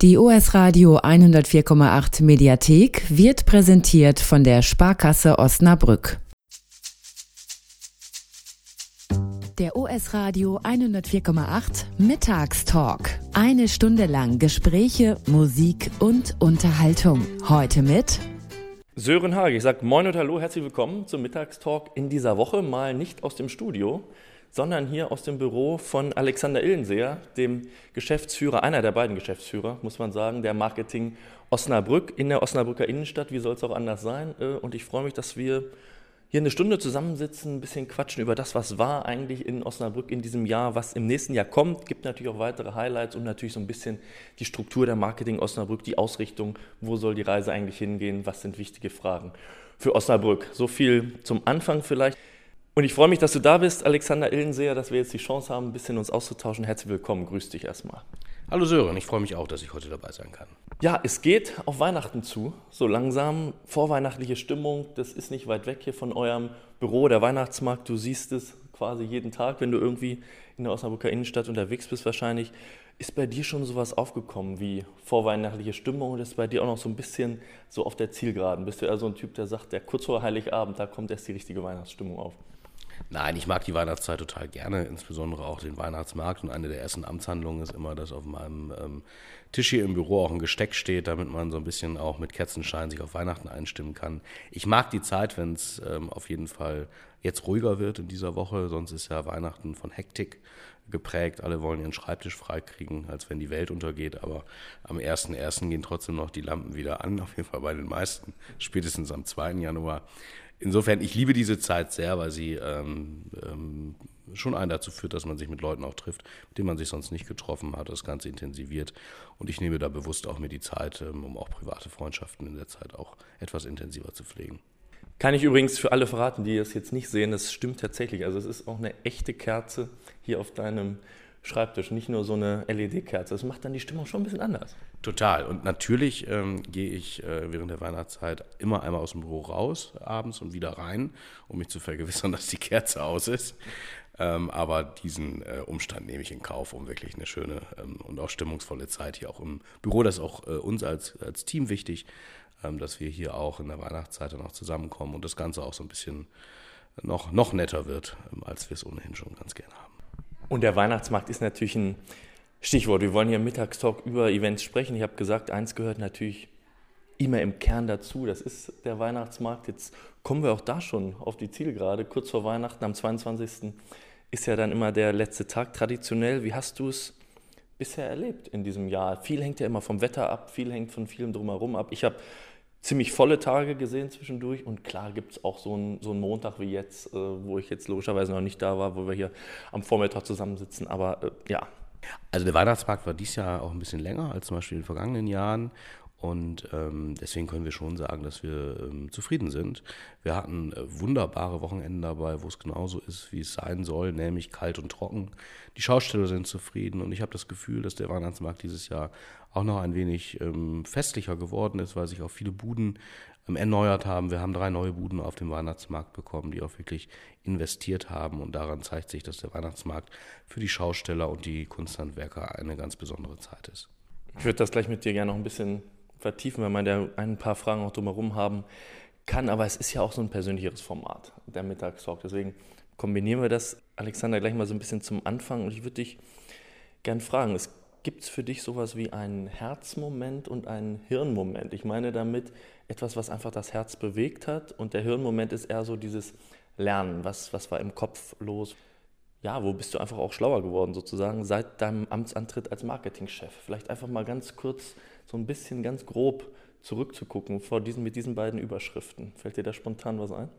Die OS Radio 104,8 Mediathek wird präsentiert von der Sparkasse Osnabrück. Der OS Radio 104,8 Mittagstalk. Eine Stunde lang Gespräche, Musik und Unterhaltung. Heute mit Sören Hage. Ich sage Moin und Hallo, herzlich willkommen zum Mittagstalk in dieser Woche. Mal nicht aus dem Studio, sondern hier aus dem Büro von Alexander Illenseer, dem Geschäftsführer, einer der beiden Geschäftsführer, muss man sagen, der Marketing Osnabrück in der Osnabrücker Innenstadt. Wie soll es auch anders sein? Und ich freue mich, dass wir hier eine Stunde zusammensitzen, ein bisschen quatschen über das, was war eigentlich in Osnabrück in diesem Jahr, was im nächsten Jahr kommt. Gibt natürlich auch weitere Highlights und natürlich so ein bisschen die Struktur der Marketing Osnabrück, die Ausrichtung, wo soll die Reise eigentlich hingehen, was sind wichtige Fragen für Osnabrück. So viel zum Anfang vielleicht. Und ich freue mich, dass du da bist, Alexander Illenseer, dass wir jetzt die Chance haben, ein bisschen uns auszutauschen. Herzlich willkommen, grüß dich erstmal. Hallo Sören, ich freue mich auch, dass ich heute dabei sein kann. Ja, es geht auf Weihnachten zu, so langsam, vorweihnachtliche Stimmung, das ist nicht weit weg hier von eurem Büro, der Weihnachtsmarkt, du siehst es quasi jeden Tag, wenn du irgendwie in der Osnabrücker Innenstadt unterwegs bist wahrscheinlich. Ist bei dir schon sowas aufgekommen wie vorweihnachtliche Stimmung oder ist bei dir auch noch so ein bisschen so auf der Zielgeraden? Bist du eher so ein Typ, der sagt, der kurz vor Heiligabend, da kommt erst die richtige Weihnachtsstimmung auf? Nein, ich mag die Weihnachtszeit total gerne, insbesondere auch den Weihnachtsmarkt. Und eine der ersten Amtshandlungen ist immer, dass auf meinem Tisch hier im Büro auch ein Gesteck steht, damit man so ein bisschen auch mit Kerzenschein sich auf Weihnachten einstimmen kann. Ich mag die Zeit, wenn es auf jeden Fall jetzt ruhiger wird in dieser Woche, sonst ist ja Weihnachten von Hektik geprägt. Alle wollen ihren Schreibtisch freikriegen, als wenn die Welt untergeht, aber am 1.1. gehen trotzdem noch die Lampen wieder an, auf jeden Fall bei den meisten, spätestens am 2. Januar. Insofern, ich liebe diese Zeit sehr, weil sie schon einen dazu führt, dass man sich mit Leuten auch trifft, mit denen man sich sonst nicht getroffen hat, das Ganze intensiviert. Und ich nehme da bewusst auch mir die Zeit, um auch private Freundschaften in der Zeit auch etwas intensiver zu pflegen. Kann ich übrigens für alle verraten, die es jetzt nicht sehen, das stimmt tatsächlich. Also es ist auch eine echte Kerze hier auf deinem Schreibtisch, nicht nur so eine LED-Kerze. Das macht dann die Stimmung schon ein bisschen anders. Total. Und natürlich gehe ich während der Weihnachtszeit immer einmal aus dem Büro raus, abends und wieder rein, um mich zu vergewissern, dass die Kerze aus ist. Aber diesen Umstand nehme ich in Kauf, um wirklich eine schöne und auch stimmungsvolle Zeit hier auch im Büro. Das ist auch uns als Team wichtig, dass wir hier auch in der Weihnachtszeit dann auch zusammenkommen und das Ganze auch so ein bisschen noch netter wird, als wir es ohnehin schon ganz gerne haben. Und der Weihnachtsmarkt ist natürlich ein Stichwort. Wir wollen hier im Mittagstalk über Events sprechen. Ich habe gesagt, eins gehört natürlich immer im Kern dazu. Das ist der Weihnachtsmarkt. Jetzt kommen wir auch da schon auf die Zielgerade. Kurz vor Weihnachten, am 22. ist ja dann immer der letzte Tag traditionell. Wie hast du es bisher erlebt in diesem Jahr? Viel hängt ja immer vom Wetter ab, viel hängt von vielem drumherum ab. Ich habe ziemlich volle Tage gesehen zwischendurch und klar gibt es auch so einen Montag wie jetzt, wo ich jetzt logischerweise noch nicht da war, wo wir hier am Vormittag zusammensitzen, aber ja. Also der Weihnachtsmarkt war dieses Jahr auch ein bisschen länger als zum Beispiel in den vergangenen Jahren und deswegen können wir schon sagen, dass wir zufrieden sind. Wir hatten wunderbare Wochenenden dabei, wo es genauso ist, wie es sein soll, nämlich kalt und trocken. Die Schausteller sind zufrieden und ich habe das Gefühl, dass der Weihnachtsmarkt dieses Jahr auch noch ein wenig festlicher geworden ist, weil sich auch viele Buden erneuert haben. Wir haben 3 neue Buden auf dem Weihnachtsmarkt bekommen, die auch wirklich investiert haben und daran zeigt sich, dass der Weihnachtsmarkt für die Schausteller und die Kunsthandwerker eine ganz besondere Zeit ist. Ich würde das gleich mit dir gerne noch ein bisschen vertiefen, weil man da ein paar Fragen auch drumherum haben kann, aber es ist ja auch so ein persönlicheres Format, der Mittagstalk, deswegen kombinieren wir das, Alexander, gleich mal so ein bisschen zum Anfang und ich würde dich gerne fragen, gibt es für dich sowas wie einen Herzmoment und einen Hirnmoment? Ich meine damit etwas, was einfach das Herz bewegt hat und der Hirnmoment ist eher so dieses Lernen. Was war im Kopf los? Ja, wo bist du einfach auch schlauer geworden sozusagen seit deinem Amtsantritt als Marketingchef? Vielleicht einfach mal ganz kurz so ein bisschen ganz grob zurückzugucken mit diesen beiden Überschriften. Fällt dir da spontan was ein?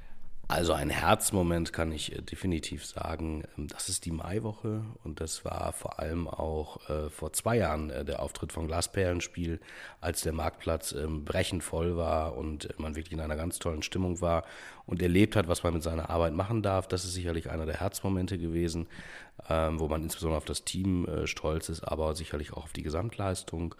Also ein Herzmoment kann ich definitiv sagen, das ist die Maiwoche und das war vor allem auch vor 2 Jahren der Auftritt von Glasperlenspiel, als der Marktplatz brechend voll war und man wirklich in einer ganz tollen Stimmung war und erlebt hat, was man mit seiner Arbeit machen darf. Das ist sicherlich einer der Herzmomente gewesen, wo man insbesondere auf das Team stolz ist, aber sicherlich auch auf die Gesamtleistung.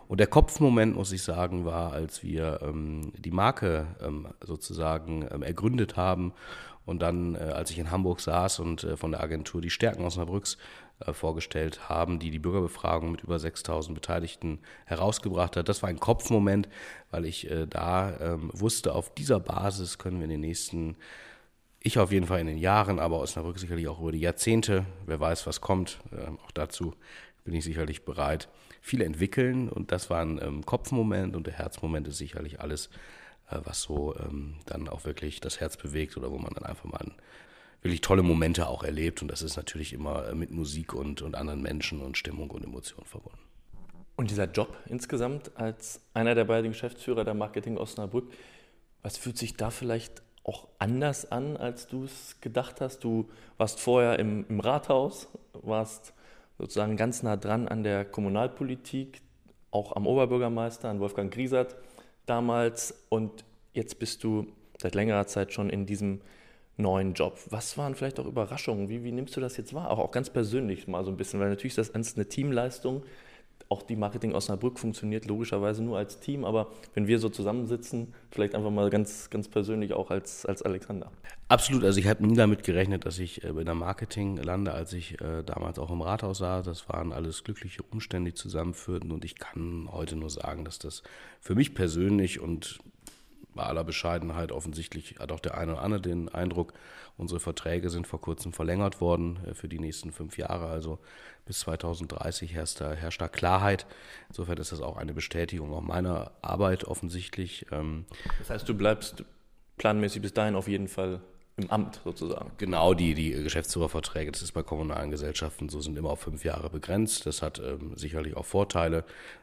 Und der Kopfmoment, muss ich sagen, war, als wir die Marke sozusagen ergründet haben und dann, als ich in Hamburg saß und von der Agentur die Stärken Osnabrücks vorgestellt haben, die Bürgerbefragung mit über 6.000 Beteiligten herausgebracht hat. Das war ein Kopfmoment, weil ich da wusste, auf dieser Basis können wir in den nächsten, ich auf jeden Fall in den Jahren, aber Osnabrück sicherlich auch über die Jahrzehnte, wer weiß, was kommt, auch dazu bin ich sicherlich bereit, viel entwickeln. Und das war ein Kopfmoment, und der Herzmoment ist sicherlich alles, was so dann auch wirklich das Herz bewegt oder wo man dann einfach mal wirklich tolle Momente auch erlebt. Und das ist natürlich immer mit Musik und anderen Menschen und Stimmung und Emotionen verbunden. Und dieser Job insgesamt als einer der beiden Geschäftsführer der Marketing Osnabrück, was fühlt sich da vielleicht auch anders an, als du es gedacht hast? Du warst vorher im Rathaus, warst sozusagen ganz nah dran an der Kommunalpolitik, auch am Oberbürgermeister, an Wolfgang Griesert damals, und jetzt bist du seit längerer Zeit schon in diesem neuen Job. Was waren vielleicht auch Überraschungen? Wie nimmst du das jetzt wahr? Auch ganz persönlich mal so ein bisschen, weil natürlich ist das eine Teamleistung. Auch die Marketing Osnabrück funktioniert logischerweise nur als Team, aber wenn wir so zusammensitzen, vielleicht einfach mal ganz, ganz persönlich auch als Alexander. Absolut, also ich habe nie damit gerechnet, dass ich in der Marketing lande, als ich damals auch im Rathaus saß. Das waren alles glückliche Umstände, die zusammenführten, und ich kann heute nur sagen, dass das für mich persönlich und bei aller Bescheidenheit, offensichtlich hat auch der eine oder andere den Eindruck, unsere Verträge sind vor kurzem verlängert worden für die nächsten 5 Jahre, also bis 2030 herrscht da Klarheit. Insofern ist das auch eine Bestätigung auch meiner Arbeit offensichtlich. Das heißt, du bleibst planmäßig bis dahin auf jeden Fall im Amt sozusagen. Genau, die Geschäftsführerverträge, das ist bei kommunalen Gesellschaften so, sind immer auf 5 Jahre begrenzt. Das hat sicherlich auch Vorteile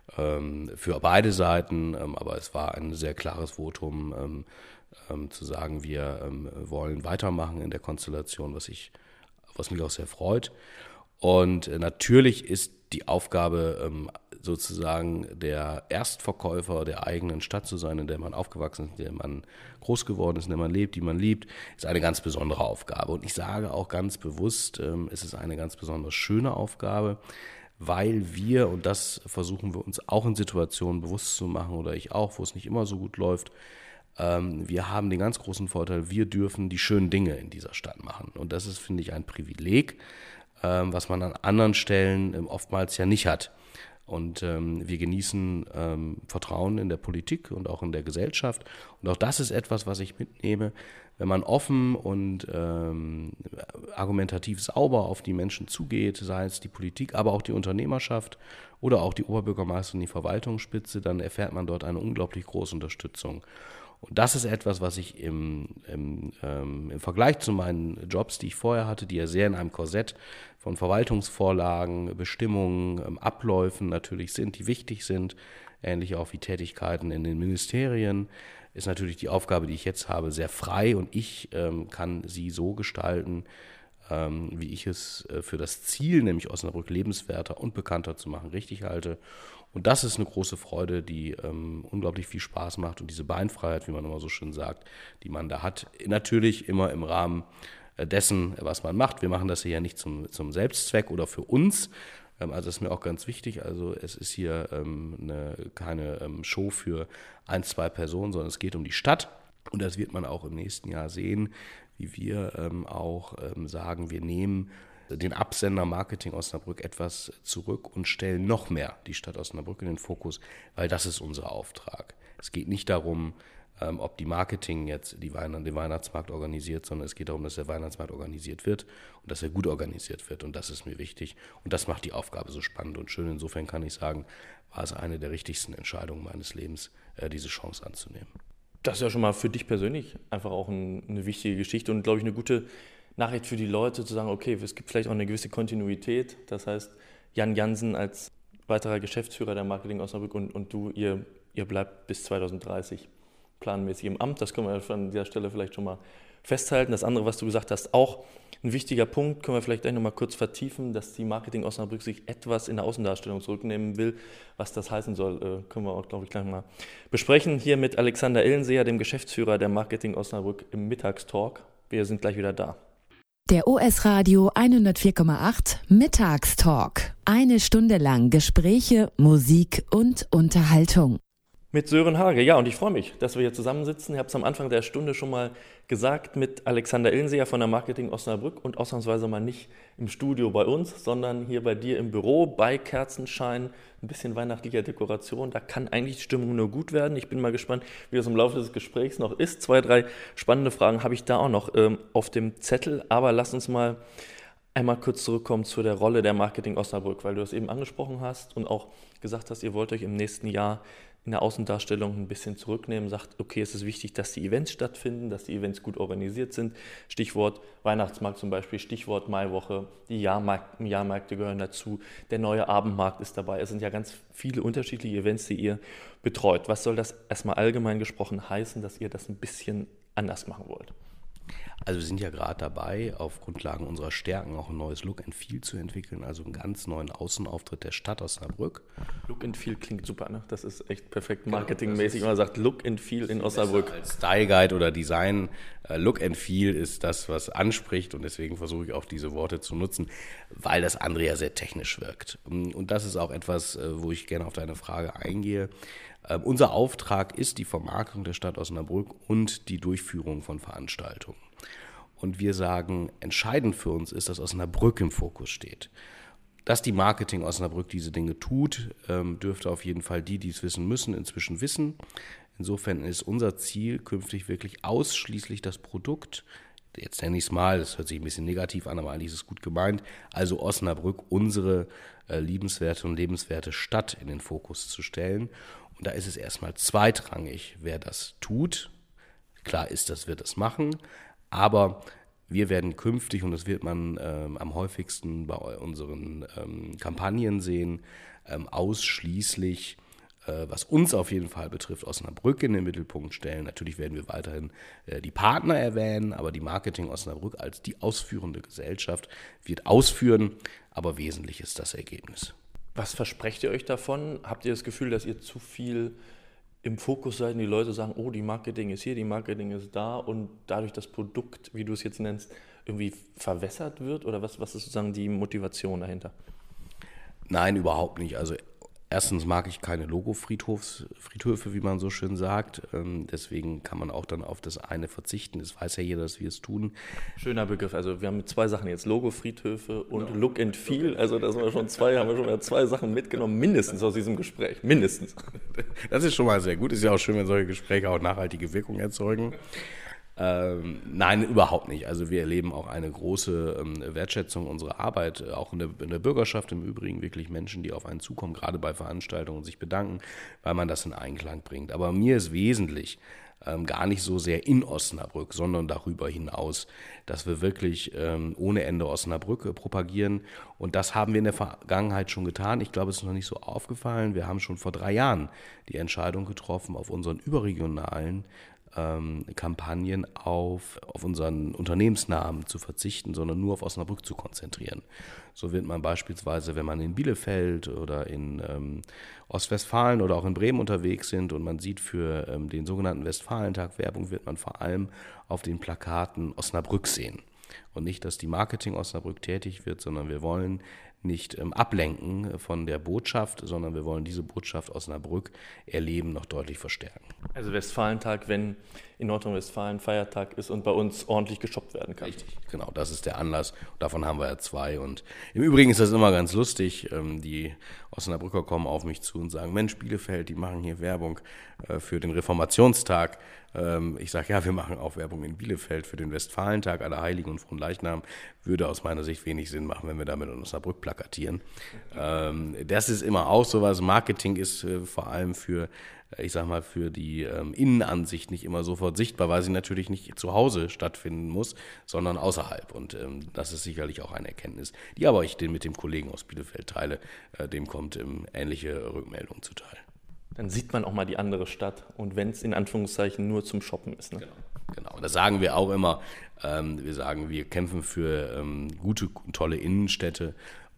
für beide Seiten, aber es war ein sehr klares Votum, zu sagen, wir wollen weitermachen in der Konstellation, was mich auch sehr freut. Und natürlich ist die Aufgabe, sozusagen der Erstverkäufer der eigenen Stadt zu sein, in der man aufgewachsen ist, in der man groß geworden ist, in der man lebt, die man liebt, ist eine ganz besondere Aufgabe. Und ich sage auch ganz bewusst, es ist eine ganz besonders schöne Aufgabe, weil wir, und das versuchen wir uns auch in Situationen bewusst zu machen, oder ich auch, wo es nicht immer so gut läuft, wir haben den ganz großen Vorteil, wir dürfen die schönen Dinge in dieser Stadt machen. Und das ist, finde ich, ein Privileg, was man an anderen Stellen oftmals ja nicht hat. Und wir genießen Vertrauen in der Politik und auch in der Gesellschaft. Und auch das ist etwas, was ich mitnehme. Wenn man offen und argumentativ sauber auf die Menschen zugeht, sei es die Politik, aber auch die Unternehmerschaft oder auch die Oberbürgermeisterin, die Verwaltungsspitze, dann erfährt man dort eine unglaublich große Unterstützung. Und das ist etwas, was ich im Vergleich zu meinen Jobs, die ich vorher hatte, die ja sehr in einem Korsett von Verwaltungsvorlagen, Bestimmungen, Abläufen natürlich sind, die wichtig sind, ähnlich auch wie Tätigkeiten in den Ministerien, ist natürlich die Aufgabe, die ich jetzt habe, sehr frei, und ich kann sie so gestalten, wie ich es für das Ziel, nämlich Osnabrück lebenswerter und bekannter zu machen, richtig halte. Und das ist eine große Freude, die unglaublich viel Spaß macht, und diese Beinfreiheit, wie man immer so schön sagt, die man da hat, natürlich immer im Rahmen dessen, was man macht. Wir machen das hier ja nicht zum Selbstzweck oder für uns, also das ist mir auch ganz wichtig. Also es ist hier keine Show für 1, 2 Personen, sondern es geht um die Stadt, und das wird man auch im nächsten Jahr sehen, wie wir auch sagen, wir nehmen den Absender Marketing Osnabrück etwas zurück und stellen noch mehr die Stadt Osnabrück in den Fokus, weil das ist unser Auftrag. Es geht nicht darum, ob die Marketing jetzt den Weihnachtsmarkt organisiert, sondern es geht darum, dass der Weihnachtsmarkt organisiert wird und dass er gut organisiert wird, und das ist mir wichtig, und das macht die Aufgabe so spannend und schön. Insofern kann ich sagen, war es eine der wichtigsten Entscheidungen meines Lebens, diese Chance anzunehmen. Das ist ja schon mal für dich persönlich einfach auch eine wichtige Geschichte und, glaube ich, eine gute Nachricht für die Leute, zu sagen, okay, es gibt vielleicht auch eine gewisse Kontinuität. Das heißt, Jan Jansen als weiterer Geschäftsführer der Marketing Osnabrück und du, ihr bleibt bis 2030 planmäßig im Amt. Das können wir an dieser Stelle vielleicht schon mal festhalten. Das andere, was du gesagt hast, auch ein wichtiger Punkt, können wir vielleicht gleich noch mal kurz vertiefen, dass die Marketing Osnabrück sich etwas in der Außendarstellung zurücknehmen will. Was das heißen soll, können wir auch, glaube ich, gleich mal besprechen. Hier mit Alexander Illenseher, dem Geschäftsführer der Marketing Osnabrück, im Mittagstalk. Wir sind gleich wieder da. Der OS-Radio 104,8 Mittagstalk. Eine Stunde lang Gespräche, Musik und Unterhaltung. Mit Sören Hage. Ja, und ich freue mich, dass wir hier zusammensitzen. Ich habe es am Anfang der Stunde schon mal gesagt, mit Alexander Illenseher von der Marketing Osnabrück und ausnahmsweise mal nicht im Studio bei uns, sondern hier bei dir im Büro bei Kerzenschein, ein bisschen weihnachtlicher Dekoration. Da kann eigentlich die Stimmung nur gut werden. Ich bin mal gespannt, wie das im Laufe des Gesprächs noch ist. 2, 3 spannende Fragen habe ich da auch noch auf dem Zettel, aber lass uns mal einmal kurz zurückkommen zu der Rolle der Marketing Osnabrück, weil du das eben angesprochen hast und auch gesagt hast, ihr wollt euch im nächsten Jahr in der Außendarstellung ein bisschen zurücknehmen, sagt, okay, es ist wichtig, dass die Events stattfinden, dass die Events gut organisiert sind. Stichwort Weihnachtsmarkt zum Beispiel, Stichwort Maiwoche, die Jahrmärkte gehören dazu, der neue Abendmarkt ist dabei. Es sind ja ganz viele unterschiedliche Events, die ihr betreut. Was soll das erstmal allgemein gesprochen heißen, dass ihr das ein bisschen anders machen wollt? Also wir sind ja gerade dabei, auf Grundlagen unserer Stärken auch ein neues Look and Feel zu entwickeln, also einen ganz neuen Außenauftritt der Stadt Osnabrück. Look and Feel klingt super, ne? Das ist echt perfekt marketingmäßig, wenn man sagt Look and Feel in Osnabrück. Als Style Guide oder Design, Look and Feel ist das, was anspricht und deswegen versuche ich auch diese Worte zu nutzen, weil das andere ja sehr technisch wirkt. Und das ist auch etwas, wo ich gerne auf deine Frage eingehe. Unser Auftrag ist die Vermarktung der Stadt Osnabrück und die Durchführung von Veranstaltungen. Und wir sagen, entscheidend für uns ist, dass Osnabrück im Fokus steht. Dass die Marketing Osnabrück diese Dinge tut, dürfte auf jeden Fall die es wissen müssen, inzwischen wissen. Insofern ist unser Ziel künftig wirklich ausschließlich das Produkt, jetzt nenne ich es mal, das hört sich ein bisschen negativ an, aber eigentlich ist es gut gemeint, also Osnabrück, unsere liebenswerte und lebenswerte Stadt in den Fokus zu stellen. Und da ist es erstmal zweitrangig, wer das tut. Klar ist, das wird es machen, aber wir werden künftig, und das wird man am häufigsten bei unseren Kampagnen sehen, ausschließlich, was uns auf jeden Fall betrifft, Osnabrück in den Mittelpunkt stellen. Natürlich werden wir weiterhin die Partner erwähnen, aber die Marketing Osnabrück als die ausführende Gesellschaft wird ausführen, aber wesentlich ist das Ergebnis. Was versprecht ihr euch davon? Habt ihr das Gefühl, dass ihr zu viel im Fokus seid und die Leute sagen, oh, die Marketing ist hier, die Marketing ist da und dadurch das Produkt, wie du es jetzt nennst, irgendwie verwässert wird? Oder was ist sozusagen die Motivation dahinter? Nein, überhaupt nicht. Also erstens mag ich keine Logo-Friedhöfe, wie man so schön sagt. Deswegen kann man auch dann auf das eine verzichten. Es weiß ja jeder, dass wir es tun. Schöner Begriff. Also wir haben mit 2 Sachen jetzt, Logo-Friedhöfe und Look and Feel. Also da haben wir schon 2 Sachen mitgenommen, mindestens aus diesem Gespräch. Mindestens. Das ist schon mal sehr gut. Ist ja auch schön, wenn solche Gespräche auch nachhaltige Wirkung erzeugen. Nein, überhaupt nicht. Also wir erleben auch eine große Wertschätzung unserer Arbeit, auch in der Bürgerschaft im Übrigen, wirklich Menschen, die auf einen zukommen, gerade bei Veranstaltungen und sich bedanken, weil man das in Einklang bringt. Aber mir ist wesentlich, gar nicht so sehr in Osnabrück, sondern darüber hinaus, dass wir wirklich ohne Ende Osnabrück propagieren. Und das haben wir in der Vergangenheit schon getan. Ich glaube, es ist noch nicht so aufgefallen. Wir haben schon vor 3 Jahren die Entscheidung getroffen, auf unseren überregionalen Kampagnen auf unseren Unternehmensnamen zu verzichten, sondern nur auf Osnabrück zu konzentrieren. So wird man beispielsweise, wenn man in Bielefeld oder in Ostwestfalen oder auch in Bremen unterwegs sind und man sieht für den sogenannten Westfalentag Werbung, wird man vor allem auf den Plakaten Osnabrück sehen. Und nicht, dass die Marketing Osnabrück tätig wird, sondern wir wollen nicht ablenken von der Botschaft, sondern wir wollen diese Botschaft Osnabrück erleben, noch deutlich verstärken. Also Westfalentag, wenn in Nordrhein-Westfalen Feiertag ist und bei uns ordentlich geshoppt werden kann. Richtig, genau, das ist der Anlass. Davon haben wir ja 2. Und im Übrigen ist das immer ganz lustig. Die Osnabrücker kommen auf mich zu und sagen, Mensch, Bielefeld, die machen hier Werbung für den Reformationstag. Ich sage, ja, wir machen auch Werbung in Bielefeld für den Westfalentag, Allerheiligen und Fronleichnam. Würde aus meiner Sicht wenig Sinn machen, wenn wir damit in Osnabrück plakatieren. Das ist immer auch sowas. Marketing ist vor allem für die Innenansicht nicht immer sofort sichtbar, weil sie natürlich nicht zu Hause stattfinden muss, sondern außerhalb. Und das ist sicherlich auch eine Erkenntnis, die aber ich mit dem Kollegen aus Bielefeld teile. Dem kommt ähnliche Rückmeldung zuteil. Dann sieht man auch mal die andere Stadt und wenn es in Anführungszeichen nur zum Shoppen ist. Ne? Genau, das sagen wir auch immer. Wir sagen, wir kämpfen für gute, tolle Innenstädte.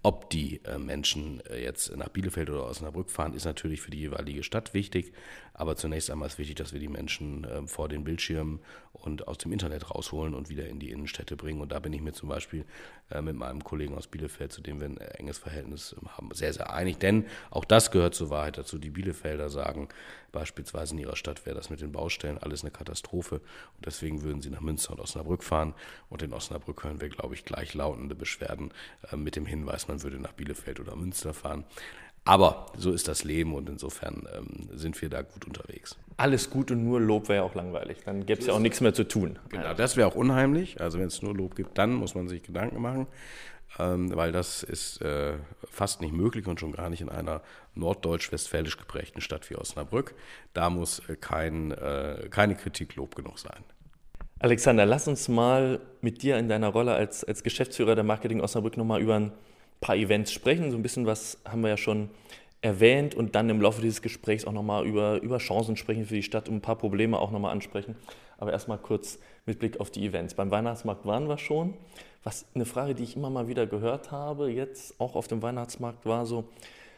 Ob die Menschen jetzt nach Bielefeld oder Osnabrück fahren, ist natürlich für die jeweilige Stadt wichtig. Aber zunächst einmal ist wichtig, dass wir die Menschen vor den Bildschirmen und aus dem Internet rausholen und wieder in die Innenstädte bringen. Und da bin ich mir zum Beispiel mit meinem Kollegen aus Bielefeld, zu dem wir ein enges Verhältnis haben, sehr, sehr einig. Denn auch das gehört zur Wahrheit dazu. Die Bielefelder sagen beispielsweise, in ihrer Stadt wäre das mit den Baustellen alles eine Katastrophe. Und deswegen würden sie nach Münster und Osnabrück fahren. Und in Osnabrück hören wir, glaube ich, gleichlautende Beschwerden mit dem Hinweis, man würde nach Bielefeld oder Münster fahren. Aber so ist das Leben und insofern sind wir da gut unterwegs. Alles gut und nur Lob wäre ja auch langweilig. Dann gäbe es ja auch nichts mehr zu tun. Genau, das wäre auch unheimlich. Also wenn es nur Lob gibt, dann muss man sich Gedanken machen, weil das ist fast nicht möglich und schon gar nicht in einer norddeutsch-westfälisch geprägten Stadt wie Osnabrück. Da muss keine Kritik Lob genug sein. Alexander, lass uns mal mit dir in deiner Rolle als Geschäftsführer der Marketing Osnabrück nochmal über ein paar Events sprechen. So ein bisschen was haben wir ja schon erwähnt und dann im Laufe dieses Gesprächs auch nochmal über Chancen sprechen für die Stadt und ein paar Probleme auch nochmal ansprechen. Aber erstmal kurz mit Blick auf die Events. Beim Weihnachtsmarkt waren wir schon. Eine Frage, die ich immer mal wieder gehört habe, jetzt auch auf dem Weihnachtsmarkt, war so,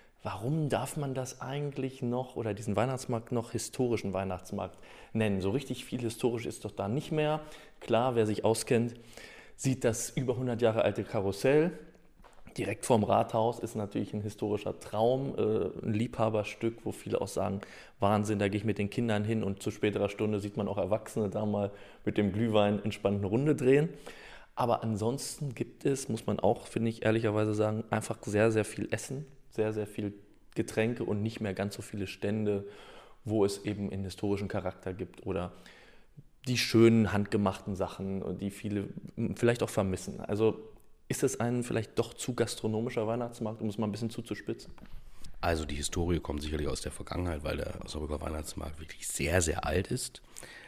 warum darf man das eigentlich noch oder diesen Weihnachtsmarkt noch historischen Weihnachtsmarkt nennen? So richtig viel historisch ist doch da nicht mehr. Klar, wer sich auskennt, sieht das über 100 Jahre alte Karussell. Direkt vorm Rathaus ist natürlich ein historischer Traum, ein Liebhaberstück, wo viele auch sagen, Wahnsinn, da gehe ich mit den Kindern hin und zu späterer Stunde sieht man auch Erwachsene da mal mit dem Glühwein entspannt eine Runde drehen. Aber ansonsten gibt es, muss man auch, finde ich, ehrlicherweise sagen, einfach sehr, sehr viel Essen, sehr, sehr viel Getränke und nicht mehr ganz so viele Stände, wo es eben einen historischen Charakter gibt oder die schönen handgemachten Sachen, die viele vielleicht auch vermissen. Also ist es ein vielleicht doch zu gastronomischer Weihnachtsmarkt, um es mal ein bisschen zuzuspitzen? Also die Historie kommt sicherlich aus der Vergangenheit, weil der Osnabrücker Weihnachtsmarkt wirklich sehr, sehr alt ist.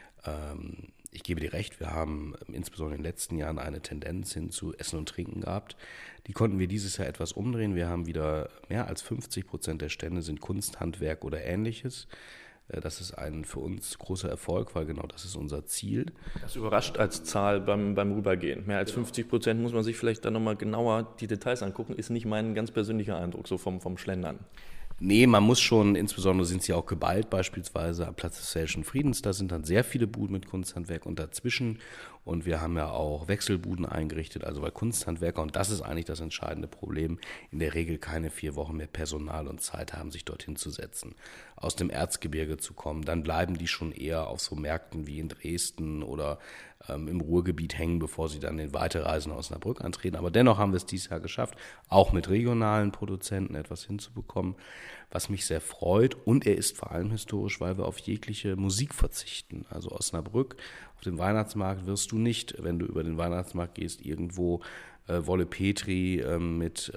Ich gebe dir recht, wir haben insbesondere in den letzten Jahren eine Tendenz hin zu Essen und Trinken gehabt. Die konnten wir dieses Jahr etwas umdrehen. Wir haben wieder mehr als 50% der Stände sind Kunst, Handwerk oder Ähnliches. Das ist ein für uns großer Erfolg, weil genau das ist unser Ziel. Das überrascht als Zahl beim Rübergehen. Mehr als 50% muss man sich vielleicht dann nochmal genauer die Details angucken, ist nicht mein ganz persönlicher Eindruck, so vom Schlendern. Nee, man muss schon, insbesondere sind sie auch geballt, beispielsweise am Platz des Hessischen Friedens, da sind dann sehr viele Buden mit Kunsthandwerk und dazwischen. Und wir haben ja auch Wechselbuden eingerichtet, also weil Kunsthandwerker, und das ist eigentlich das entscheidende Problem, in der Regel keine 4 Wochen mehr Personal und Zeit haben, sich dorthin zu setzen, aus dem Erzgebirge zu kommen. Dann bleiben die schon eher auf so Märkten wie in Dresden oder im Ruhrgebiet hängen, bevor sie dann in Weiterreisen aus Osnabrück antreten. Aber dennoch haben wir es dieses Jahr geschafft, auch mit regionalen Produzenten etwas hinzubekommen, was mich sehr freut. Und er ist vor allem historisch, weil wir auf jegliche Musik verzichten. Also Osnabrück, auf dem Weihnachtsmarkt wirst du nicht, wenn du über den Weihnachtsmarkt gehst, irgendwo Wolle Petri mit...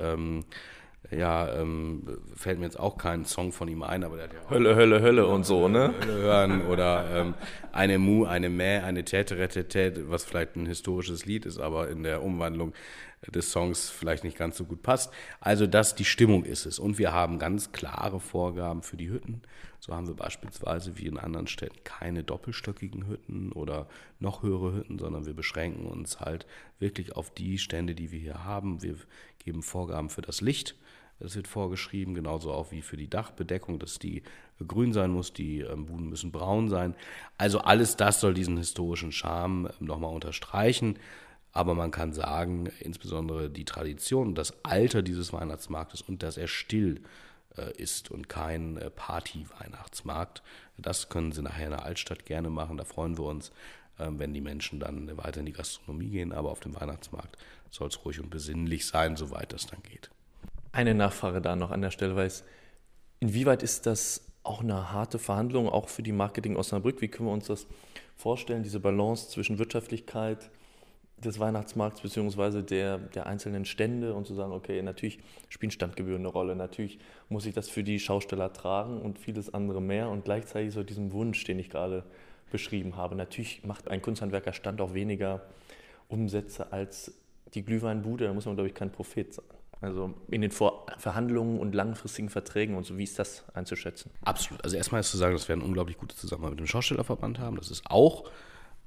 fällt mir jetzt auch kein Song von ihm ein, aber der hat ja Hölle, Hölle, Hölle und so, ne? Hölle hören oder eine Mu, eine Mäh, eine Täte, was vielleicht ein historisches Lied ist, aber in der Umwandlung des Songs vielleicht nicht ganz so gut passt. Also die Stimmung ist es. Und wir haben ganz klare Vorgaben für die Hütten. So haben wir beispielsweise wie in anderen Städten keine doppelstöckigen Hütten oder noch höhere Hütten, sondern wir beschränken uns halt wirklich auf die Stände, die wir hier haben. Wir geben Vorgaben für das Licht. Das wird vorgeschrieben, genauso auch wie für die Dachbedeckung, dass die grün sein muss, die Buden müssen braun sein. Also alles das soll diesen historischen Charme nochmal unterstreichen. Aber man kann sagen, insbesondere die Tradition, das Alter dieses Weihnachtsmarktes und dass er still ist und kein Party-Weihnachtsmarkt, das können sie nachher in der Altstadt gerne machen. Da freuen wir uns, wenn die Menschen dann weiter in die Gastronomie gehen. Aber auf dem Weihnachtsmarkt soll es ruhig und besinnlich sein, soweit das dann geht. Eine Nachfrage da noch an der Stelle, weil inwieweit ist das auch eine harte Verhandlung, auch für die Marketing Osnabrück? Wie können wir uns das vorstellen, diese Balance zwischen Wirtschaftlichkeit des Weihnachtsmarkts bzw. der einzelnen Stände und zu sagen, okay, natürlich spielen Standgebühren eine Rolle, natürlich muss ich das für die Schausteller tragen und vieles andere mehr und gleichzeitig so diesen Wunsch, den ich gerade beschrieben habe. Natürlich macht ein Kunsthandwerkerstand auch weniger Umsätze als die Glühweinbude, da muss man, glaube ich, kein Prophet sein. Also in den Verhandlungen und langfristigen Verträgen und so, wie ist das einzuschätzen? Absolut. Also erstmal ist zu sagen, dass wir eine unglaublich gute Zusammenarbeit mit dem Schaustellerverband haben. Das ist auch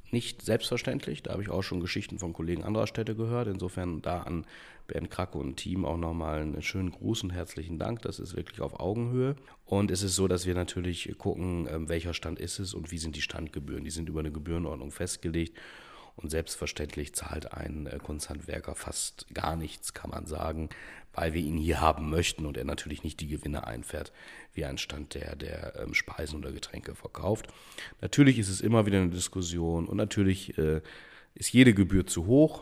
nicht selbstverständlich. Da habe ich auch schon Geschichten von Kollegen anderer Städte gehört. Insofern da an Bernd Kracke und Team auch nochmal einen schönen Gruß und herzlichen Dank. Das ist wirklich auf Augenhöhe. Und es ist so, dass wir natürlich gucken, welcher Stand ist es und wie sind die Standgebühren. Die sind über eine Gebührenordnung festgelegt. Und selbstverständlich zahlt ein Kunsthandwerker fast gar nichts, kann man sagen, weil wir ihn hier haben möchten und er natürlich nicht die Gewinne einfährt, wie ein Stand, der Speisen oder Getränke verkauft. Natürlich ist es immer wieder eine Diskussion und natürlich ist jede Gebühr zu hoch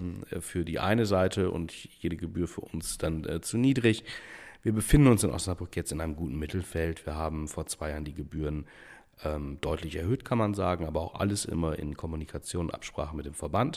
für die eine Seite und jede Gebühr für uns dann zu niedrig. Wir befinden uns in Osnabrück jetzt in einem guten Mittelfeld. Wir haben vor 2 Jahren die Gebühren deutlich erhöht, kann man sagen, aber auch alles immer in Kommunikation und Absprache mit dem Verband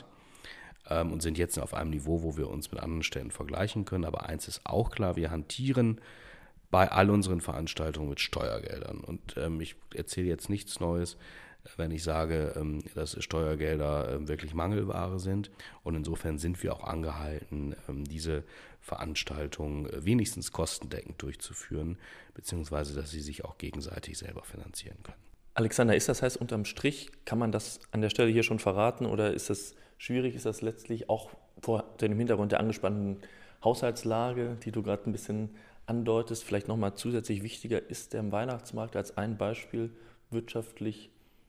und sind jetzt auf einem Niveau, wo wir uns mit anderen Städten vergleichen können. Aber eins ist auch klar, wir hantieren bei all unseren Veranstaltungen mit Steuergeldern. Und ich erzähle jetzt nichts Neues, wenn ich sage, dass Steuergelder wirklich Mangelware sind. Und insofern sind wir auch angehalten, diese Veranstaltungen wenigstens kostendeckend durchzuführen, beziehungsweise dass sie sich auch gegenseitig selber finanzieren können. Alexander, ist das heißt, unterm Strich, kann man das an der Stelle hier schon verraten oder ist das schwierig? Ist das letztlich auch vor dem Hintergrund der angespannten Haushaltslage, die du gerade ein bisschen andeutest, vielleicht nochmal zusätzlich wichtiger, ist der Weihnachtsmarkt als ein Beispiel wirtschaftlich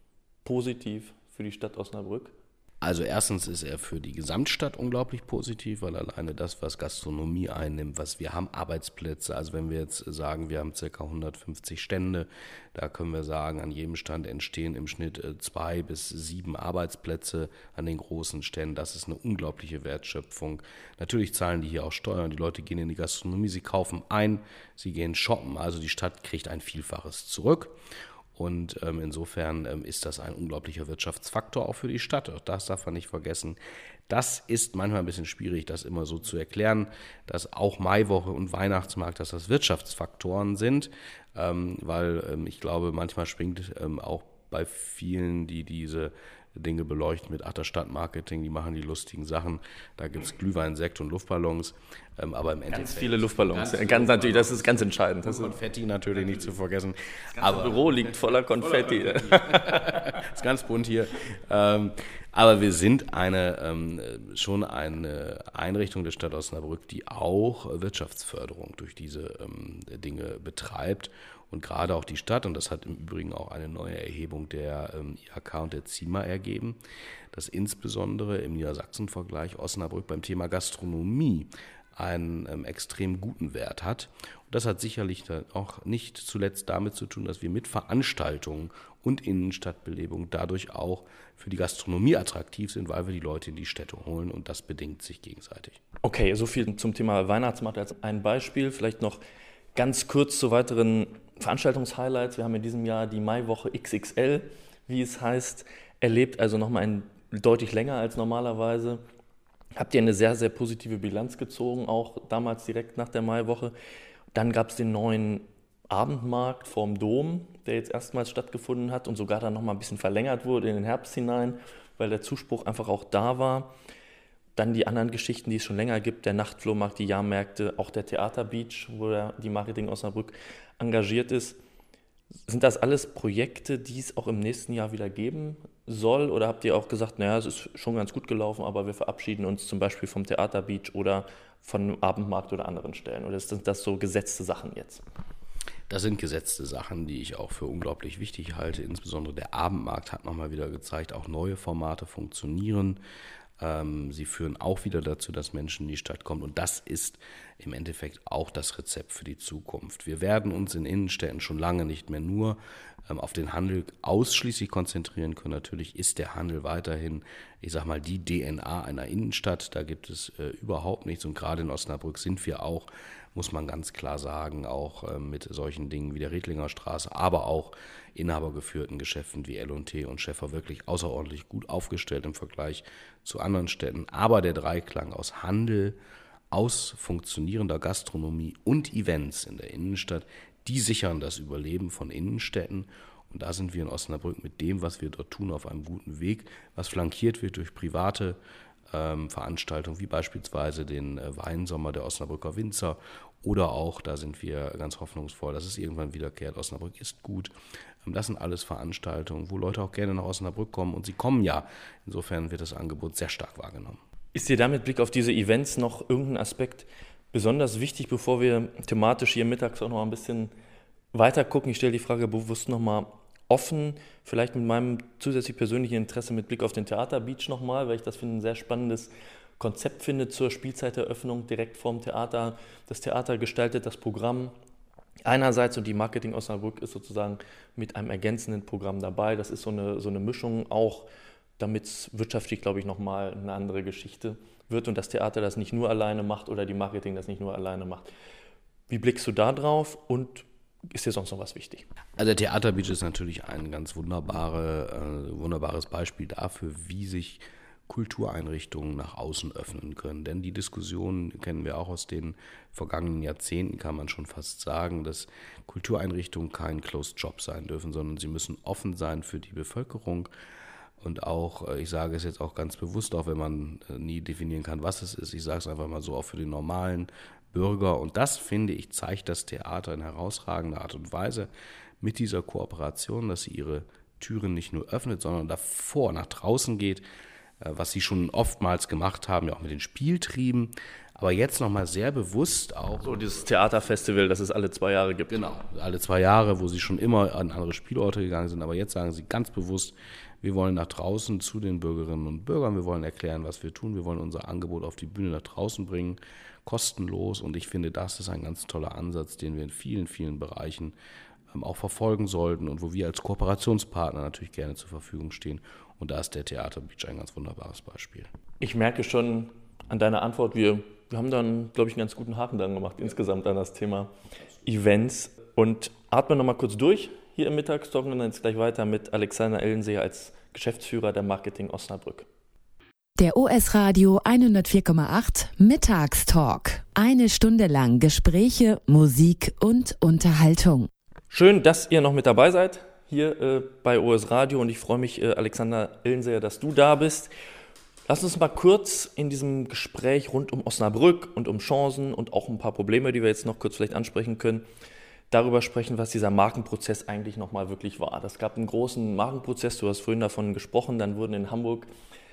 positiv für die Stadt Osnabrück? Also erstens ist er für die Gesamtstadt unglaublich positiv, weil alleine das, was Gastronomie einnimmt, was wir haben, Arbeitsplätze, also wenn wir jetzt sagen, wir haben ca. 150 Stände, da können wir sagen, an jedem Stand entstehen im Schnitt 2 bis 7 Arbeitsplätze an den großen Ständen. Das ist eine unglaubliche Wertschöpfung. Natürlich zahlen die hier auch Steuern, die Leute gehen in die Gastronomie, sie kaufen ein, sie gehen shoppen, also die Stadt kriegt ein Vielfaches zurück. Und insofern ist das ein unglaublicher Wirtschaftsfaktor auch für die Stadt. Auch das darf man nicht vergessen. Das ist manchmal ein bisschen schwierig, das immer so zu erklären, dass auch Maiwoche und Weihnachtsmarkt, dass das Wirtschaftsfaktoren sind, weil ich glaube, manchmal schwingt auch bei vielen, die diese Dinge beleuchten mit der Stadtmarketing, die machen die lustigen Sachen. Da gibt es Glühwein, Sekt und Luftballons. Aber im Endeffekt ganz viele Luftballons. Natürlich, das ist ganz entscheidend. Das Konfetti natürlich nicht zu vergessen. Das Büro liegt voller Konfetti. Das ist ganz bunt hier. Aber wir sind schon eine Einrichtung der Stadt Osnabrück, die auch Wirtschaftsförderung durch diese Dinge betreibt. Und gerade auch die Stadt, und das hat im Übrigen auch eine neue Erhebung der IHK und der CIMA ergeben, dass insbesondere im Niedersachsen-Vergleich Osnabrück beim Thema Gastronomie einen extrem guten Wert hat. Und das hat sicherlich auch nicht zuletzt damit zu tun, dass wir mit Veranstaltungen und Innenstadtbelebung dadurch auch für die Gastronomie attraktiv sind, weil wir die Leute in die Städte holen und das bedingt sich gegenseitig. Okay, so viel zum Thema Weihnachtsmarkt als ein Beispiel. Vielleicht noch ganz kurz zu weiteren Veranstaltungshighlights. Wir haben in diesem Jahr die Maiwoche XXL, wie es heißt, erlebt, also nochmal deutlich länger als normalerweise. Habt ihr eine sehr, sehr positive Bilanz gezogen, auch damals direkt nach der Maiwoche. Dann gab es den neuen Abendmarkt vorm Dom, der jetzt erstmals stattgefunden hat und sogar dann nochmal ein bisschen verlängert wurde in den Herbst hinein, weil der Zuspruch einfach auch da war. Dann die anderen Geschichten, die es schon länger gibt, der Nachtflohmarkt, die Jahrmärkte, auch der Theaterbeach, wo die Marketing Osnabrück engagiert ist. Sind das alles Projekte, die es auch im nächsten Jahr wieder geben soll? Oder habt ihr auch gesagt, naja, es ist schon ganz gut gelaufen, aber wir verabschieden uns zum Beispiel vom Theaterbeach oder von Abendmarkt oder anderen Stellen? Oder sind das so gesetzte Sachen jetzt? Das sind gesetzte Sachen, die ich auch für unglaublich wichtig halte. Insbesondere der Abendmarkt hat nochmal wieder gezeigt, auch neue Formate funktionieren. Sie führen auch wieder dazu, dass Menschen in die Stadt kommen. Und das ist im Endeffekt auch das Rezept für die Zukunft. Wir werden uns in Innenstädten schon lange nicht mehr nur auf den Handel ausschließlich konzentrieren können. Natürlich ist der Handel weiterhin, ich sag mal, die DNA einer Innenstadt. Da gibt es überhaupt nichts. Und gerade in Osnabrück sind wir auch, muss man ganz klar sagen, auch mit solchen Dingen wie der Riedlinger Straße, aber auch inhabergeführten Geschäften wie L&T und Schäffer wirklich außerordentlich gut aufgestellt im Vergleich zu anderen Städten. Aber der Dreiklang aus Handel, aus funktionierender Gastronomie und Events in der Innenstadt, die sichern das Überleben von Innenstädten. Und da sind wir in Osnabrück mit dem, was wir dort tun, auf einem guten Weg, was flankiert wird durch private Veranstaltungen wie beispielsweise den Weinsommer der Osnabrücker Winzer Oder auch, da sind wir ganz hoffnungsvoll, dass es irgendwann wiederkehrt. Osnabrück ist gut. Das sind alles Veranstaltungen, wo Leute auch gerne nach Osnabrück kommen. Und sie kommen ja. Insofern wird das Angebot sehr stark wahrgenommen. Ist dir da mit Blick auf diese Events noch irgendein Aspekt besonders wichtig, bevor wir thematisch hier mittags auch noch ein bisschen weiter gucken? Ich stelle die Frage bewusst nochmal offen, vielleicht mit meinem zusätzlich persönlichen Interesse mit Blick auf den Theaterbeach nochmal, weil ich das ein sehr spannendes Konzept finde zur Spielzeiteröffnung direkt vorm Theater. Das Theater gestaltet das Programm einerseits und die Marketing Osnabrück ist sozusagen mit einem ergänzenden Programm dabei. Das ist so eine Mischung auch, damit es wirtschaftlich, glaube ich, nochmal eine andere Geschichte wird und das Theater das nicht nur alleine macht oder die Marketing das nicht nur alleine macht. Wie blickst du da drauf und ist dir sonst noch was wichtig? Also der Theaterbeach ist natürlich ein ganz wunderbares Beispiel dafür, wie sich Kultureinrichtungen nach außen öffnen können. Denn die Diskussion kennen wir auch aus den vergangenen Jahrzehnten, kann man schon fast sagen, dass Kultureinrichtungen kein Closed Job sein dürfen, sondern sie müssen offen sein für die Bevölkerung. Und auch, ich sage es jetzt auch ganz bewusst, auch wenn man nie definieren kann, was es ist, ich sage es einfach mal so, auch für den normalen Bürger. Und das, finde ich, zeigt das Theater in herausragender Art und Weise mit dieser Kooperation, dass sie ihre Türen nicht nur öffnet, sondern davor nach draußen geht, was sie schon oftmals gemacht haben, ja auch mit den Spieltrieben, aber jetzt nochmal sehr bewusst auch. So dieses Theaterfestival, das es alle 2 Jahre gibt. Genau, alle 2 Jahre, wo sie schon immer an andere Spielorte gegangen sind, aber jetzt sagen sie ganz bewusst, wir wollen nach draußen zu den Bürgerinnen und Bürgern, wir wollen erklären, was wir tun, wir wollen unser Angebot auf die Bühne nach draußen bringen, kostenlos, und ich finde, das ist ein ganz toller Ansatz, den wir in vielen, vielen Bereichen auch verfolgen sollten und wo wir als Kooperationspartner natürlich gerne zur Verfügung stehen. Und da ist der Theaterbeach ein ganz wunderbares Beispiel. Ich merke schon an deiner Antwort, wir haben dann, glaube ich, einen ganz guten Haken dann gemacht, insgesamt an das Thema Events. Und atmen nochmal kurz durch hier im Mittagstalk und dann jetzt gleich weiter mit Alexander Ellenseer als Geschäftsführer der Marketing Osnabrück. Der OS Radio 104,8 Mittagstalk. 1 Stunde lang Gespräche, Musik und Unterhaltung. Schön, dass ihr noch mit dabei seid hier bei OS Radio und ich freue mich, Alexander Ellenseer, dass du da bist. Lass uns mal kurz in diesem Gespräch rund um Osnabrück und um Chancen und auch ein paar Probleme, die wir jetzt noch kurz vielleicht ansprechen können, darüber sprechen, was dieser Markenprozess eigentlich nochmal wirklich war. Das gab einen großen Markenprozess, du hast vorhin davon gesprochen, dann wurden in Hamburg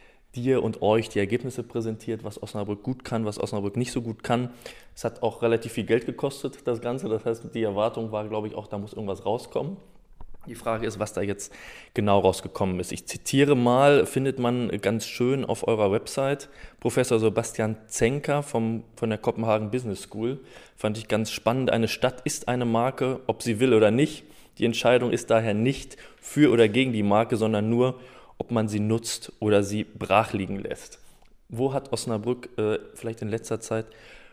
dir und euch die Ergebnisse präsentiert, was Osnabrück gut kann, was Osnabrück nicht so gut kann. Es hat auch relativ viel Geld gekostet, das Ganze. Das heißt, die Erwartung war, glaube ich, auch, da muss irgendwas rauskommen. Die Frage ist, was da jetzt genau rausgekommen ist. Ich zitiere mal, findet man ganz schön auf eurer Website, Professor Sebastian Zenker von der Copenhagen Business School. Fand ich ganz spannend. Eine Stadt ist eine Marke, ob sie will oder nicht. Die Entscheidung ist daher nicht für oder gegen die Marke, sondern nur, ob man sie nutzt oder sie brach liegen lässt. Wo hat Osnabrück vielleicht in letzter Zeit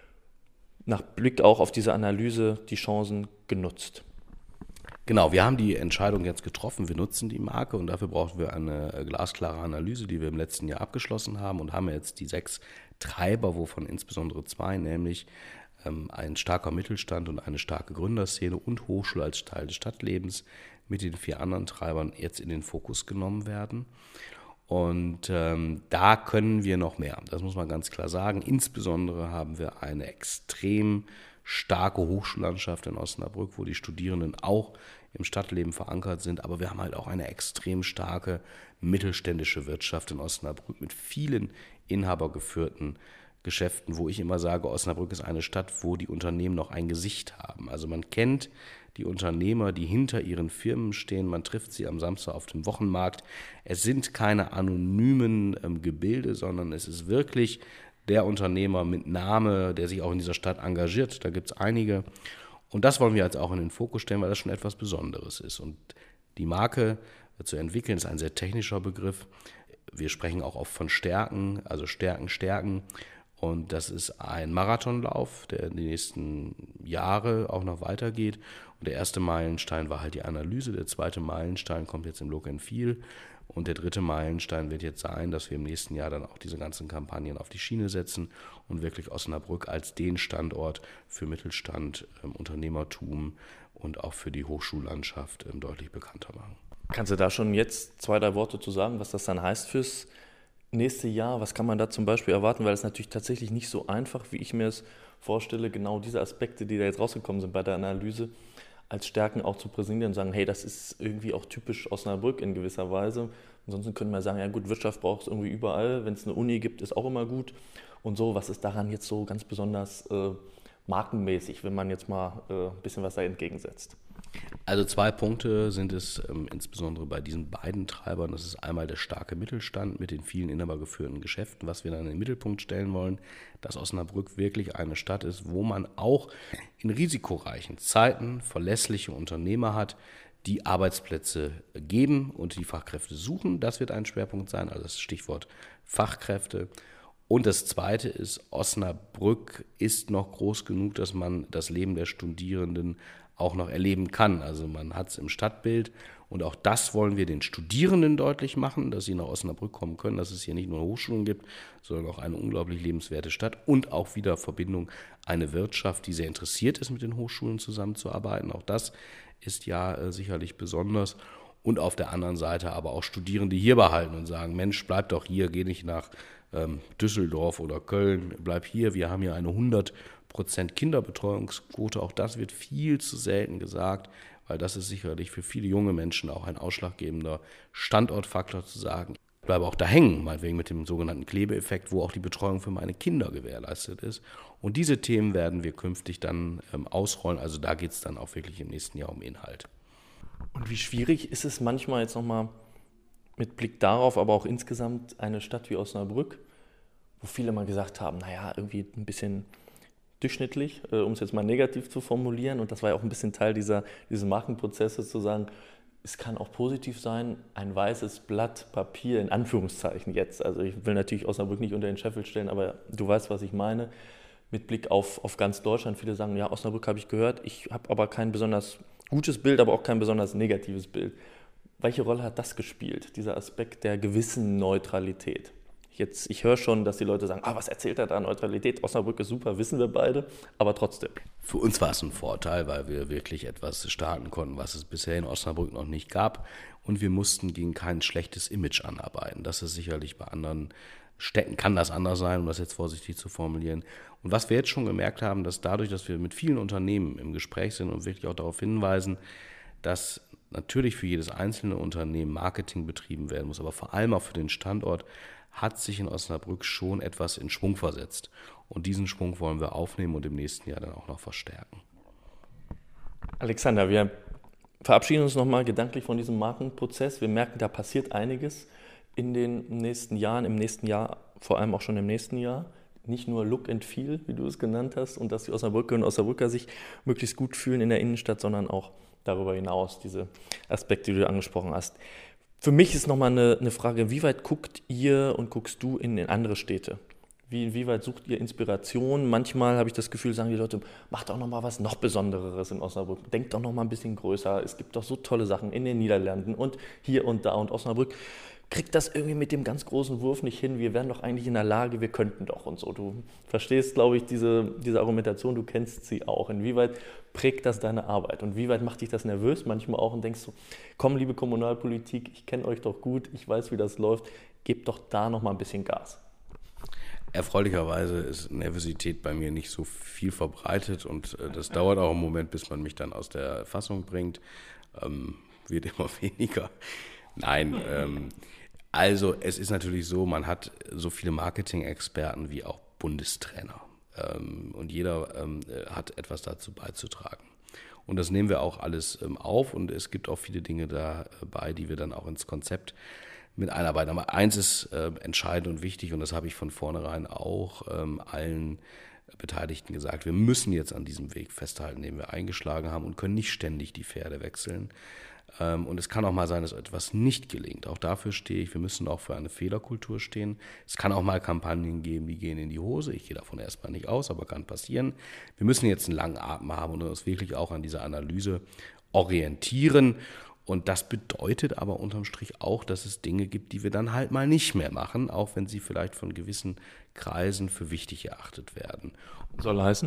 nach Blick auch auf diese Analyse die Chancen genutzt? Genau, wir haben die Entscheidung jetzt getroffen, wir nutzen die Marke und dafür brauchen wir eine glasklare Analyse, die wir im letzten Jahr abgeschlossen haben und haben jetzt die 6 Treiber, wovon insbesondere 2, nämlich ein starker Mittelstand und eine starke Gründerszene und Hochschule als Teil des Stadtlebens mit den 4 anderen Treibern jetzt in den Fokus genommen werden. Und da können wir noch mehr, das muss man ganz klar sagen. Insbesondere haben wir eine extrem starke Hochschullandschaft in Osnabrück, wo die Studierenden auch im Stadtleben verankert sind. Aber wir haben halt auch eine extrem starke mittelständische Wirtschaft in Osnabrück mit vielen inhabergeführten Geschäften, wo ich immer sage, Osnabrück ist eine Stadt, wo die Unternehmen noch ein Gesicht haben. Also man kennt die Unternehmer, die hinter ihren Firmen stehen. Man trifft sie am Samstag auf dem Wochenmarkt. Es sind keine anonymen Gebilde, sondern es ist wirklich der Unternehmer mit Name, der sich auch in dieser Stadt engagiert. Da gibt es einige. Und das wollen wir jetzt auch in den Fokus stellen, weil das schon etwas Besonderes ist. Und die Marke zu entwickeln ist ein sehr technischer Begriff. Wir sprechen auch oft von Stärken, also Stärken. Und das ist ein Marathonlauf, der in die nächsten Jahre auch noch weitergeht. Und der erste Meilenstein war halt die Analyse. Der zweite Meilenstein kommt jetzt im Look and Feel. Und der dritte Meilenstein wird jetzt sein, dass wir im nächsten Jahr dann auch diese ganzen Kampagnen auf die Schiene setzen und wirklich Osnabrück als den Standort für Mittelstand, Unternehmertum und auch für die Hochschullandschaft deutlich bekannter machen. Kannst du da schon jetzt 2, 3 Worte zu sagen, was das dann heißt fürs nächste Jahr, was kann man da zum Beispiel erwarten? Weil es natürlich tatsächlich nicht so einfach, wie ich mir es vorstelle, genau diese Aspekte, die da jetzt rausgekommen sind bei der Analyse, als Stärken auch zu präsentieren und sagen, hey, das ist irgendwie auch typisch Osnabrück in gewisser Weise. Ansonsten könnte man sagen, ja gut, Wirtschaft braucht es irgendwie überall. Wenn es eine Uni gibt, ist auch immer gut. Und so, was ist daran jetzt so ganz besonders markenmäßig, wenn man jetzt mal ein bisschen was da entgegensetzt? Also 2 Punkte sind es insbesondere bei diesen beiden Treibern. Das ist einmal der starke Mittelstand mit den vielen inhabergeführten Geschäften, was wir dann in den Mittelpunkt stellen wollen, dass Osnabrück wirklich eine Stadt ist, wo man auch in risikoreichen Zeiten verlässliche Unternehmer hat, die Arbeitsplätze geben und die Fachkräfte suchen. Das wird ein Schwerpunkt sein, also das Stichwort Fachkräfte. Und das Zweite ist, Osnabrück ist noch groß genug, dass man das Leben der Studierenden auch noch erleben kann. Also man hat es im Stadtbild und auch das wollen wir den Studierenden deutlich machen, dass sie nach Osnabrück kommen können, dass es hier nicht nur Hochschulen gibt, sondern auch eine unglaublich lebenswerte Stadt und auch wieder Verbindung, eine Wirtschaft, die sehr interessiert ist, mit den Hochschulen zusammenzuarbeiten. Auch das ist ja sicherlich besonders. Und auf der anderen Seite aber auch Studierende hier behalten und sagen, Mensch, bleib doch hier, geh nicht nach Düsseldorf oder Köln, bleib hier, wir haben hier eine 100% Kinderbetreuungsquote. Auch das wird viel zu selten gesagt, weil das ist sicherlich für viele junge Menschen auch ein ausschlaggebender Standortfaktor zu sagen, ich bleibe auch da hängen, meinetwegen mit dem sogenannten Klebeeffekt, wo auch die Betreuung für meine Kinder gewährleistet ist. Und diese Themen werden wir künftig dann ausrollen, also da geht es dann auch wirklich im nächsten Jahr um Inhalt. Und wie schwierig ist es manchmal jetzt nochmal mit Blick darauf, aber auch insgesamt eine Stadt wie Osnabrück, wo viele mal gesagt haben, naja, irgendwie ein bisschen durchschnittlich, um es jetzt mal negativ zu formulieren. Und das war ja auch ein bisschen Teil dieses Markenprozesses, zu sagen, es kann auch positiv sein, ein weißes Blatt Papier, in Anführungszeichen jetzt. Also ich will natürlich Osnabrück nicht unter den Scheffel stellen, aber du weißt, was ich meine. Mit Blick auf ganz Deutschland, viele sagen, ja, Osnabrück habe ich gehört, ich habe aber kein besonders gutes Bild, aber auch kein besonders negatives Bild. Welche Rolle hat das gespielt, dieser Aspekt der gewissen Neutralität? Ich höre schon, dass die Leute sagen, was erzählt er da, Neutralität, Osnabrück ist super, wissen wir beide, aber trotzdem. Für uns war es ein Vorteil, weil wir wirklich etwas starten konnten, was es bisher in Osnabrück noch nicht gab. Und wir mussten gegen kein schlechtes Image anarbeiten. Das ist sicherlich bei anderen Städten, kann das anders sein, um das jetzt vorsichtig zu formulieren. Und was wir jetzt schon gemerkt haben, dass dadurch, dass wir mit vielen Unternehmen im Gespräch sind und wirklich auch darauf hinweisen, dass natürlich für jedes einzelne Unternehmen Marketing betrieben werden muss, aber vor allem auch für den Standort, hat sich in Osnabrück schon etwas in Schwung versetzt. Und diesen Schwung wollen wir aufnehmen und im nächsten Jahr dann auch noch verstärken. Alexander, wir verabschieden uns nochmal gedanklich von diesem Markenprozess. Wir merken, da passiert einiges in den nächsten Jahren, im nächsten Jahr, vor allem auch schon im nächsten Jahr. Nicht nur Look and Feel, wie du es genannt hast, und dass die Osnabrückerinnen und Osnabrücker sich möglichst gut fühlen in der Innenstadt, sondern auch darüber hinaus, diese Aspekte, die du angesprochen hast. Für mich ist nochmal eine Frage, wie weit guckt ihr und guckst du in andere Städte? Wie weit sucht ihr Inspiration? Manchmal habe ich das Gefühl, sagen die Leute, macht doch nochmal was noch Besondereres in Osnabrück. Denkt doch nochmal ein bisschen größer. Es gibt doch so tolle Sachen in den Niederlanden und hier und da. Und Osnabrück kriegt das irgendwie mit dem ganz großen Wurf nicht hin. Wir wären doch eigentlich in der Lage, wir könnten doch und so. Du verstehst, glaube ich, diese Argumentation, du kennst sie auch. Inwieweit prägt das deine Arbeit? Und wie weit macht dich das nervös manchmal auch und denkst so, komm, liebe Kommunalpolitik, ich kenne euch doch gut, ich weiß, wie das läuft, gebt doch da nochmal ein bisschen Gas. Erfreulicherweise ist Nervosität bei mir nicht so viel verbreitet und das dauert auch einen Moment, bis man mich dann aus der Fassung bringt. Wird immer weniger. Nein, also es ist natürlich so, man hat so viele Marketing-Experten wie auch Bundestrainer und jeder hat etwas dazu beizutragen. Und das nehmen wir auch alles auf und es gibt auch viele Dinge dabei, die wir dann auch ins Konzept mit einarbeiten. Aber eins ist entscheidend und wichtig und das habe ich von vornherein auch allen Beteiligten gesagt, wir müssen jetzt an diesem Weg festhalten, den wir eingeschlagen haben und können nicht ständig die Pferde wechseln. Und es kann auch mal sein, dass etwas nicht gelingt. Auch dafür stehe ich. Wir müssen auch für eine Fehlerkultur stehen. Es kann auch mal Kampagnen geben, die gehen in die Hose. Ich gehe davon erstmal nicht aus, aber kann passieren. Wir müssen jetzt einen langen Atem haben und uns wirklich auch an dieser Analyse orientieren. Und das bedeutet aber unterm Strich auch, dass es Dinge gibt, die wir dann halt mal nicht mehr machen, auch wenn sie vielleicht von gewissen Kreisen für wichtig erachtet werden. Soll heißen?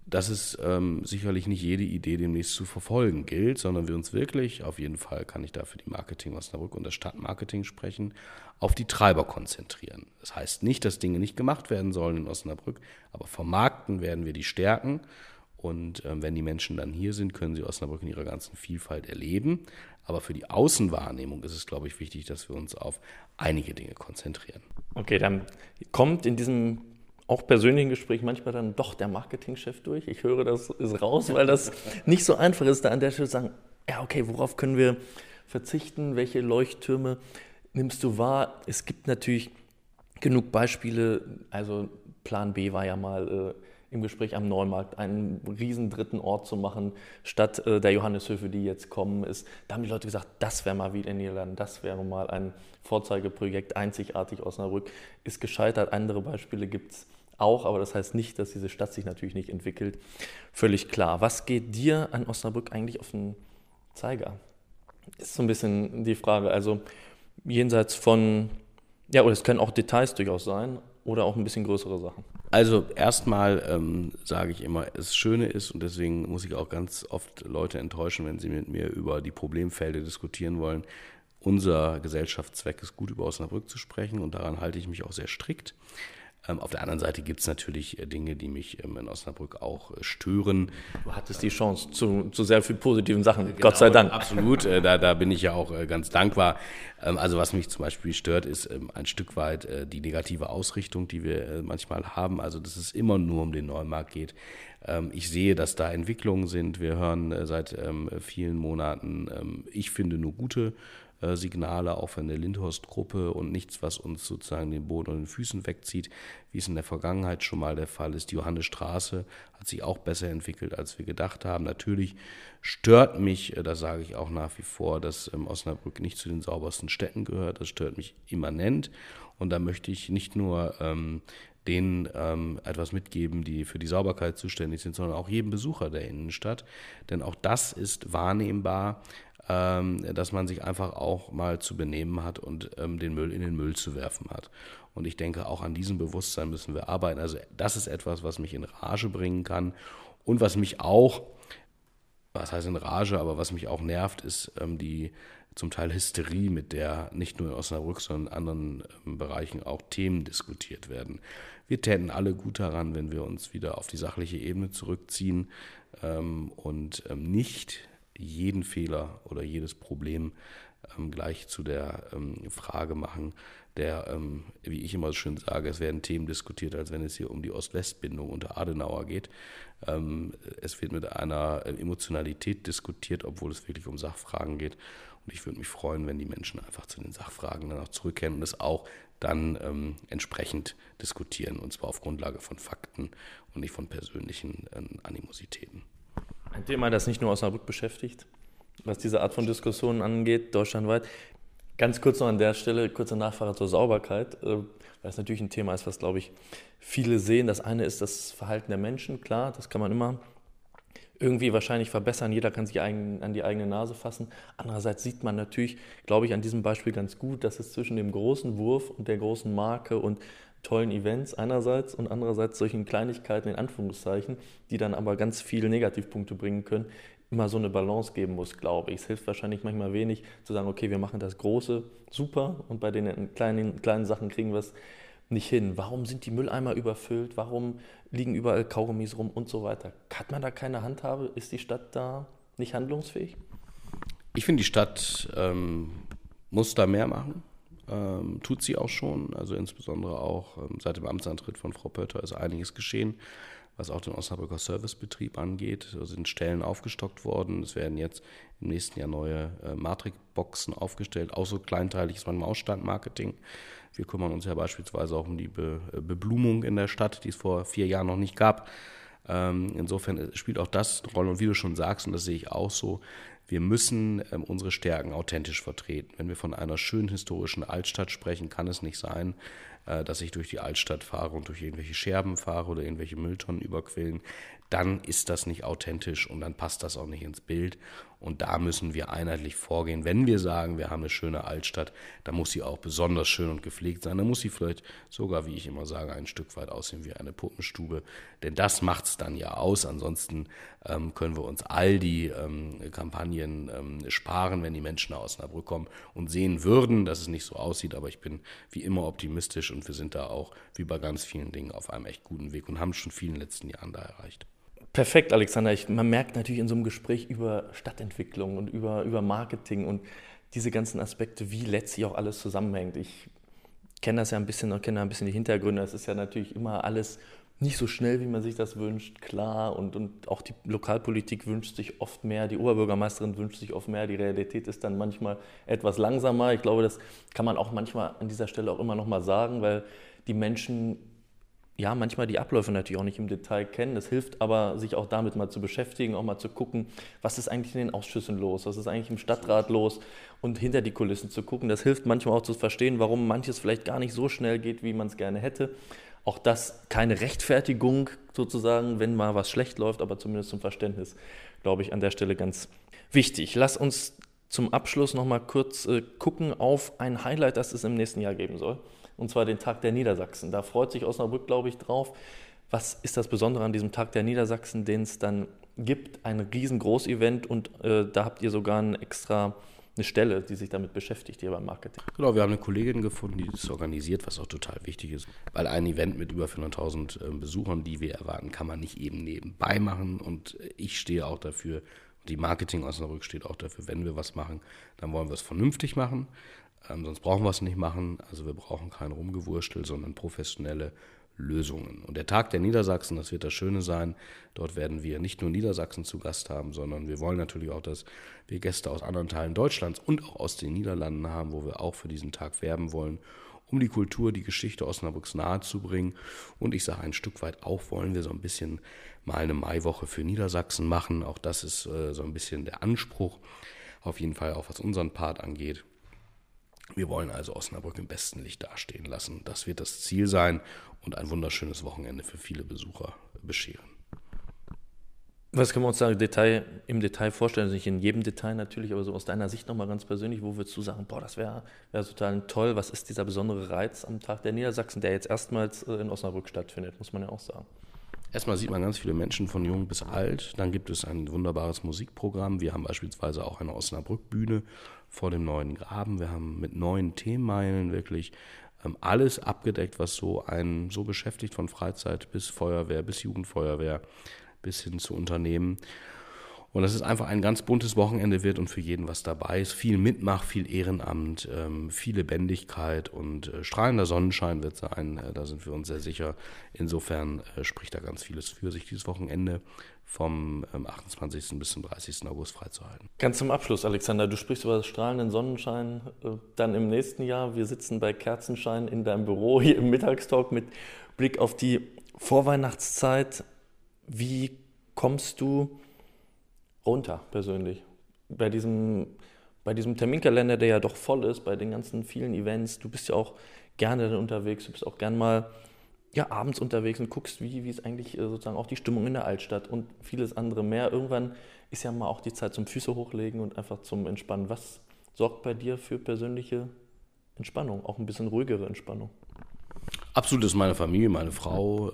dass es sicherlich nicht jede Idee demnächst zu verfolgen gilt, sondern wir uns wirklich, auf jeden Fall kann ich da für die Marketing Osnabrück und das Stadtmarketing sprechen, auf die Treiber konzentrieren. Das heißt nicht, dass Dinge nicht gemacht werden sollen in Osnabrück, aber vermarkten werden wir die Stärken. Und wenn die Menschen dann hier sind, können sie Osnabrück in ihrer ganzen Vielfalt erleben. Aber für die Außenwahrnehmung ist es, glaube ich, wichtig, dass wir uns auf einige Dinge konzentrieren. Okay, dann kommt in diesem auch persönlichen Gespräch manchmal dann doch der Marketingchef durch. Ich höre, das ist raus, weil das nicht so einfach ist, da an der Stelle zu sagen, ja okay, worauf können wir verzichten, welche Leuchttürme nimmst du wahr? Es gibt natürlich genug Beispiele, also Plan B war ja mal im Gespräch am Neumarkt einen riesen dritten Ort zu machen, statt der Johanneshöfe, die jetzt kommen. Da haben die Leute gesagt, das wäre mal wieder in Niederlanden, das wäre mal ein Vorzeigeprojekt, einzigartig Osnabrück, ist gescheitert. Andere Beispiele gibt es auch, aber das heißt nicht, dass diese Stadt sich natürlich nicht entwickelt. Völlig klar. Was geht dir an Osnabrück eigentlich auf den Zeiger? Ist so ein bisschen die Frage. Also jenseits von, ja, oder es können auch Details durchaus sein oder auch ein bisschen größere Sachen. Also erstmal sage ich immer, das Schöne ist, und deswegen muss ich auch ganz oft Leute enttäuschen, wenn sie mit mir über die Problemfelder diskutieren wollen, unser Gesellschaftszweck ist, gut über Osnabrück zu sprechen, und daran halte ich mich auch sehr strikt. Auf der anderen Seite gibt es natürlich Dinge, die mich in Osnabrück auch stören. Du hattest die Chance zu sehr viel positiven Sachen, genau, Gott sei Dank. Absolut, da bin ich ja auch ganz dankbar. Also was mich zum Beispiel stört, ist ein Stück weit die negative Ausrichtung, die wir manchmal haben. Also dass es immer nur um den Neumarkt geht. Ich sehe, dass da Entwicklungen sind. Wir hören seit vielen Monaten, ich finde, nur gute Signale auch von der Lindhorst-Gruppe und nichts, was uns sozusagen den Boden und den Füßen wegzieht, wie es in der Vergangenheit schon mal der Fall ist. Die Johannesstraße hat sich auch besser entwickelt, als wir gedacht haben. Natürlich stört mich, das sage ich auch nach wie vor, dass Osnabrück nicht zu den saubersten Städten gehört. Das stört mich immanent, und da möchte ich nicht nur denen etwas mitgeben, die für die Sauberkeit zuständig sind, sondern auch jedem Besucher der Innenstadt. Denn auch das ist wahrnehmbar, dass man sich einfach auch mal zu benehmen hat und den Müll in den Müll zu werfen hat. Und ich denke, auch an diesem Bewusstsein müssen wir arbeiten. Also das ist etwas, was mich in Rage bringen kann, und was mich auch, was heißt in Rage, aber was mich auch nervt, ist die zum Teil Hysterie, mit der nicht nur in Osnabrück, sondern in anderen Bereichen auch Themen diskutiert werden. Wir täten alle gut daran, wenn wir uns wieder auf die sachliche Ebene zurückziehen und nicht jeden Fehler oder jedes Problem gleich zu der Frage machen, der, wie ich immer so schön sage, es werden Themen diskutiert, als wenn es hier um die Ost-West-Bindung unter Adenauer geht. Es wird mit einer Emotionalität diskutiert, obwohl es wirklich um Sachfragen geht. Und ich würde mich freuen, wenn die Menschen einfach zu den Sachfragen dann auch zurückkehren und es auch dann entsprechend diskutieren, und zwar auf Grundlage von Fakten und nicht von persönlichen Animositäten. Ein Thema, das nicht nur Osnabrück beschäftigt, was diese Art von Diskussionen angeht, deutschlandweit. Ganz kurz noch an der Stelle, kurze Nachfrage zur Sauberkeit, weil es natürlich ein Thema ist, was, glaube ich, viele sehen. Das eine ist das Verhalten der Menschen, klar, das kann man immer irgendwie wahrscheinlich verbessern. Jeder kann sich an die eigene Nase fassen. Andererseits sieht man natürlich, glaube ich, an diesem Beispiel ganz gut, dass es zwischen dem großen Wurf und der großen Marke und tollen Events einerseits und andererseits solchen Kleinigkeiten in Anführungszeichen, die dann aber ganz viele Negativpunkte bringen können, immer so eine Balance geben muss, glaube ich. Es hilft wahrscheinlich manchmal wenig zu sagen, okay, wir machen das Große super und bei den kleinen Sachen kriegen wir es nicht hin. Warum sind die Mülleimer überfüllt? Warum liegen überall Kaugummis rum und so weiter? Hat man da keine Handhabe? Ist die Stadt da nicht handlungsfähig? Ich finde, die Stadt muss da mehr machen. Tut sie auch schon, also insbesondere auch seit dem Amtsantritt von Frau Pötter ist einiges geschehen, was auch den Osnabrücker Servicebetrieb angeht. Da sind Stellen aufgestockt worden, es werden jetzt im nächsten Jahr neue Matrixboxen aufgestellt, auch so kleinteilig ist manchmal auch Stadtmarketing. Wir kümmern uns ja beispielsweise auch um die Beblumung in der Stadt, die es vor 4 Jahren noch nicht gab. Insofern spielt auch das eine Rolle, und wie du schon sagst, und das sehe ich auch so, Wir müssen unsere Stärken authentisch vertreten. Wenn wir von einer schönen historischen Altstadt sprechen, kann es nicht sein, dass ich durch die Altstadt fahre und durch irgendwelche Scherben fahre oder irgendwelche Mülltonnen überquillen. Dann ist das nicht authentisch und dann passt das auch nicht ins Bild. Und da müssen wir einheitlich vorgehen. Wenn wir sagen, wir haben eine schöne Altstadt, dann muss sie auch besonders schön und gepflegt sein. Dann muss sie vielleicht sogar, wie ich immer sage, ein Stück weit aussehen wie eine Puppenstube. Denn das macht es dann ja aus. Ansonsten können wir uns all die Kampagnen sparen, wenn die Menschen nach Osnabrück kommen und sehen würden, dass es nicht so aussieht. Aber ich bin wie immer optimistisch und wir sind da auch, wie bei ganz vielen Dingen, auf einem echt guten Weg und haben schon viel in den letzten Jahren da erreicht. Perfekt, Alexander. Man merkt natürlich in so einem Gespräch über Stadtentwicklung und über Marketing und diese ganzen Aspekte, wie letztlich auch alles zusammenhängt. Ich kenne das ja ein bisschen und kenne ein bisschen die Hintergründe. Es ist ja natürlich immer alles nicht so schnell, wie man sich das wünscht, klar. Und auch die Lokalpolitik wünscht sich oft mehr, die Oberbürgermeisterin wünscht sich oft mehr. Die Realität ist dann manchmal etwas langsamer. Ich glaube, das kann man auch manchmal an dieser Stelle auch immer noch mal sagen, weil die Menschen ja manchmal die Abläufe natürlich auch nicht im Detail kennen. Das hilft aber, sich auch damit mal zu beschäftigen, auch mal zu gucken, was ist eigentlich in den Ausschüssen los, was ist eigentlich im Stadtrat los und hinter die Kulissen zu gucken. Das hilft manchmal auch zu verstehen, warum manches vielleicht gar nicht so schnell geht, wie man es gerne hätte. Auch das keine Rechtfertigung sozusagen, wenn mal was schlecht läuft, aber zumindest zum Verständnis, glaube ich, an der Stelle ganz wichtig. Lass uns zum Abschluss noch mal kurz gucken auf ein Highlight, das es im nächsten Jahr geben soll. Und zwar den Tag der Niedersachsen. Da freut sich Osnabrück, glaube ich, drauf. Was ist das Besondere an diesem Tag der Niedersachsen, den es dann gibt? Ein riesengroßes Event und da habt ihr sogar eine Stelle, die sich damit beschäftigt, hier beim Marketing. Genau, wir haben eine Kollegin gefunden, die das organisiert, was auch total wichtig ist. Weil ein Event mit über 400.000 Besuchern, die wir erwarten, kann man nicht eben nebenbei machen. Und ich stehe auch dafür, die Marketing Osnabrück steht auch dafür, wenn wir was machen, dann wollen wir es vernünftig machen. Sonst brauchen wir es nicht machen. Also wir brauchen kein Rumgewurstel, sondern professionelle Lösungen. Und der Tag der Niedersachsen, das wird das Schöne sein. Dort werden wir nicht nur Niedersachsen zu Gast haben, sondern wir wollen natürlich auch, dass wir Gäste aus anderen Teilen Deutschlands und auch aus den Niederlanden haben, wo wir auch für diesen Tag werben wollen, um die Kultur, die Geschichte Osnabrücks nahe zu bringen. Und ich sage, ein Stück weit auch wollen wir so ein bisschen mal eine Maiwoche für Niedersachsen machen. Auch das ist so ein bisschen der Anspruch, auf jeden Fall auch was unseren Part angeht. Wir wollen also Osnabrück im besten Licht dastehen lassen. Das wird das Ziel sein und ein wunderschönes Wochenende für viele Besucher bescheren. Was können wir uns da im Detail vorstellen? Also nicht in jedem Detail natürlich, aber so aus deiner Sicht nochmal ganz persönlich, wo würdest du sagen, das wäre total toll. Was ist dieser besondere Reiz am Tag der Niedersachsen, der jetzt erstmals in Osnabrück stattfindet, muss man ja auch sagen. Erstmal sieht man ganz viele Menschen von jung bis alt. Dann gibt es ein wunderbares Musikprogramm. Wir haben beispielsweise auch eine Osnabrück-Bühne vor dem neuen Graben. Wir haben mit 9 Themenmeilen wirklich alles abgedeckt, was so einen so beschäftigt, von Freizeit bis Feuerwehr, bis Jugendfeuerwehr, bis hin zu Unternehmen. Und dass es einfach ein ganz buntes Wochenende wird und für jeden was dabei ist. Viel Mitmach, viel Ehrenamt, viel Lebendigkeit und strahlender Sonnenschein wird sein. Da sind wir uns sehr sicher. Insofern spricht da ganz vieles für, sich dieses Wochenende vom 28. bis zum 30. August freizuhalten. Ganz zum Abschluss, Alexander, du sprichst über das strahlenden Sonnenschein dann im nächsten Jahr. Wir sitzen bei Kerzenschein in deinem Büro hier im Mittagstalk mit Blick auf die Vorweihnachtszeit. Wie kommst du runter persönlich? Bei diesem Terminkalender, der ja doch voll ist, bei den ganzen vielen Events, du bist ja auch gerne dann unterwegs, du bist auch gern mal abends unterwegs und guckst, wie ist eigentlich sozusagen auch die Stimmung in der Altstadt und vieles andere mehr. Irgendwann ist ja mal auch die Zeit zum Füße hochlegen und einfach zum Entspannen. Was sorgt bei dir für persönliche Entspannung, auch ein bisschen ruhigere Entspannung? Absolut ist meine Familie, meine Frau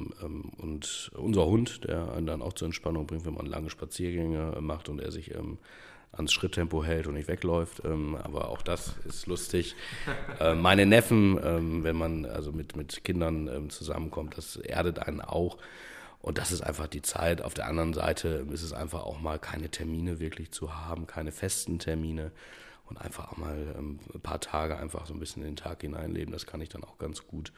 und unser Hund, der einen dann auch zur Entspannung bringt, wenn man lange Spaziergänge macht und er sich ans Schritttempo hält und nicht wegläuft. Aber auch das ist lustig. Meine Neffen, wenn man also mit Kindern zusammenkommt, das erdet einen auch. Und das ist einfach die Zeit. Auf der anderen Seite ist es einfach auch mal keine Termine wirklich zu haben, keine festen Termine. Und einfach auch mal ein paar Tage einfach so ein bisschen in den Tag hineinleben, das kann ich dann auch ganz gut.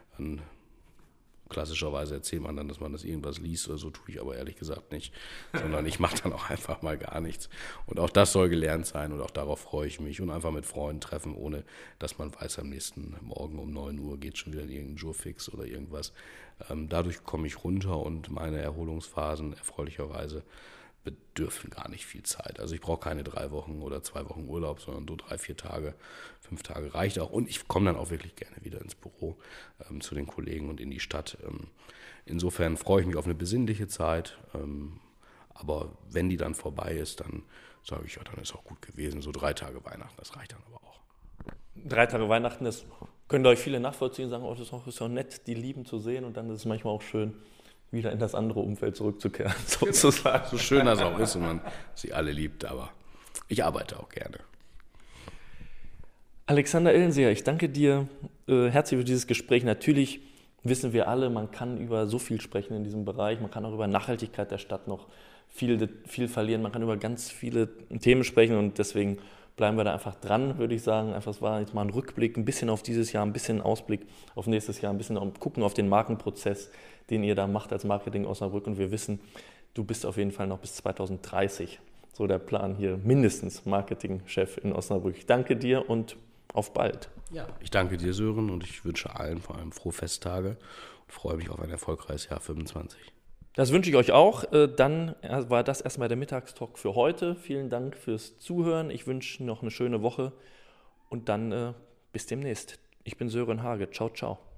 Klassischerweise erzählt man dann, dass man das irgendwas liest oder so, tue ich aber ehrlich gesagt nicht, sondern ich mache dann auch einfach mal gar nichts. Und auch das soll gelernt sein und auch darauf freue ich mich und einfach mit Freunden treffen, ohne dass man weiß, am nächsten Morgen um 9 Uhr geht schon wieder in irgendein Jurfix oder irgendwas. Dadurch komme ich runter und meine Erholungsphasen erfreulicherweise bedürfen gar nicht viel Zeit. Also ich brauche keine 3 Wochen oder 2 Wochen Urlaub, sondern so 3, 4 Tage, 5 Tage reicht auch. Und ich komme dann auch wirklich gerne wieder ins Büro zu den Kollegen und in die Stadt. Insofern freue ich mich auf eine besinnliche Zeit. Aber wenn die dann vorbei ist, dann sage ich, ja, dann ist auch gut gewesen. So 3 Tage Weihnachten, das reicht dann aber auch. 3 Tage Weihnachten, das können euch viele nachvollziehen, sagen, oh, das ist doch nett, die Lieben zu sehen. Und dann ist es manchmal auch schön, wieder in das andere Umfeld zurückzukehren, sozusagen. So schön das auch ist und man sie alle liebt, aber ich arbeite auch gerne. Alexander Illenseher, ich danke dir herzlich für dieses Gespräch. Natürlich wissen wir alle, man kann über so viel sprechen in diesem Bereich, man kann auch über Nachhaltigkeit der Stadt noch viel verlieren, man kann über ganz viele Themen sprechen und deswegen bleiben wir da einfach dran, würde ich sagen. Einfach, es war jetzt mal ein Rückblick, ein bisschen auf dieses Jahr, ein bisschen Ausblick auf nächstes Jahr, ein bisschen gucken auf den Markenprozess, den ihr da macht als Marketing Osnabrück. Und wir wissen, du bist auf jeden Fall noch bis 2030, so der Plan hier, mindestens Marketingchef in Osnabrück. Ich danke dir und auf bald. Ja, ich danke dir, Sören, und ich wünsche allen vor allem frohe Festtage und freue mich auf ein erfolgreiches Jahr 25. Das wünsche ich euch auch. Dann war das erstmal der Mittagstalk für heute. Vielen Dank fürs Zuhören. Ich wünsche noch eine schöne Woche und dann bis demnächst. Ich bin Sören Hage. Ciao, ciao.